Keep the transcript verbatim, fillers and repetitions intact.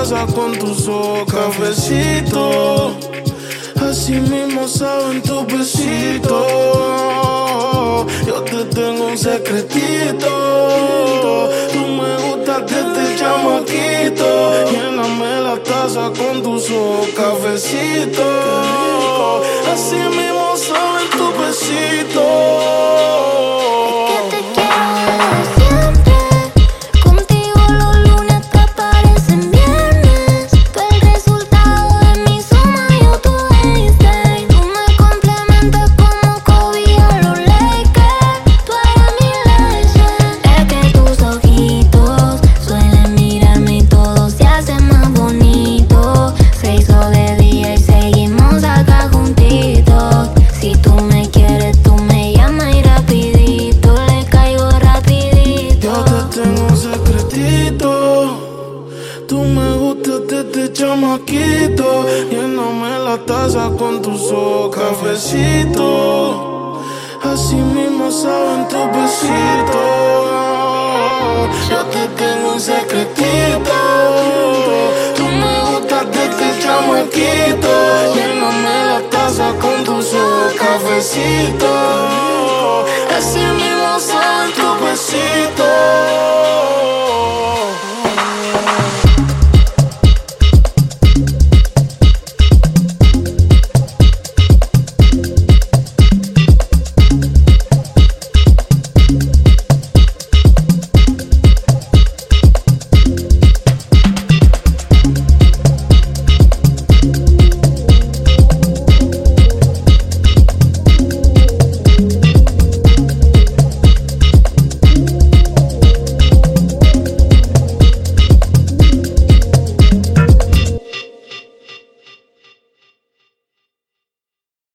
taza con tu so cafecito. Así mismo saben tus besitos. Yo te tengo un secretito. Tú me gustas desde chamaquito. Lléname la taza con tu so cafecito. Así mismo saben tus besitos. Tú me gustas desde chamaquito. Lléname la taza con tu so cafecito. Así mismo saben tus besitos. Yo te tengo un secretito. Tú me gustas desde chamaquito. Lléname la taza con tu so cafecito. Así mismo saben tus besitos.